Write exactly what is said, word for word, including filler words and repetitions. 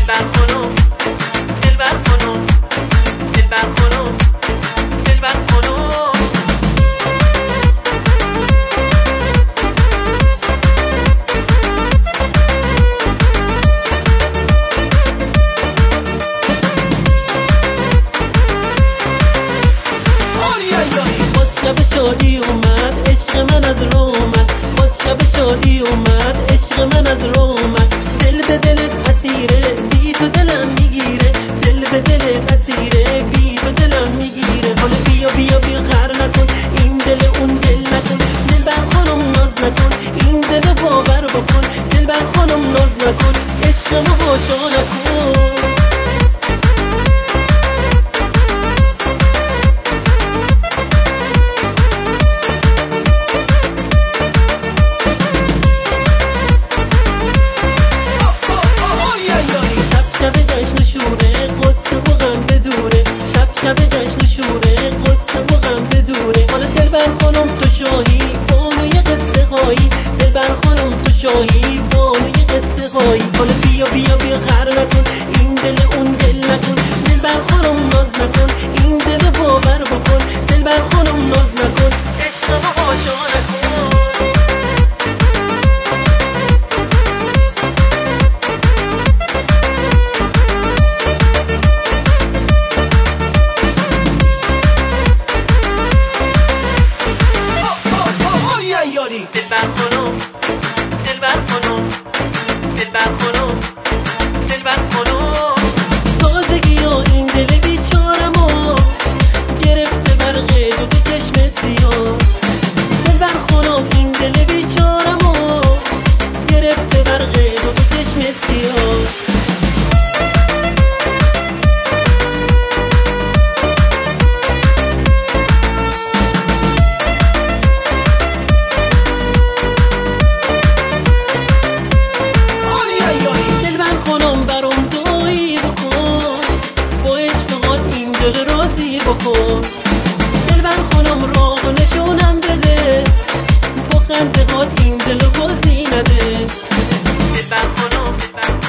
دلبر خانم دلبر خانم دلبر خانم دلبر خانم شب شادی اومد عشق من از رو اومد باز شب شادی اومد عشق من از رو اومد دل به دلت اسیره بی تو دلم میگیره دل به دلت اسیره بی تو دلم میگیره حالا بیا بیا بیا غر نکن این دل اون دل نکن دلبر خانم ناز نکن این دل باور بکن دلبر خانم ناز نکن عشقمو هاشا نکن شب جشن و شوره قصه و غم بدوره شب شب جشن و شوره قصه و غم بدوره حالا دلبر خانم تو شاهی بانوی قصه خواهی دلبر خانم تو شاهی بانوی قصه خواهی حالا بیا بیا بیا غر نکن این دل اون دل نکن دلبر خانم ناز نکن این دل باور بکن دلبر خانم ناز نکن عشقمو هاشا نکن دلبر خانم دلبر خانم دلبر خانم دلبر خانم تازگی ها این دل بیچارمو گرفته برق دو دو چشم سیاه دلبر خانم این دل بیچارمو گرفته برق دو دو چشم سیاه بکن دلبر خانم راه نشونم بده با خنده هات این دل رو بازی نده دلبر خانم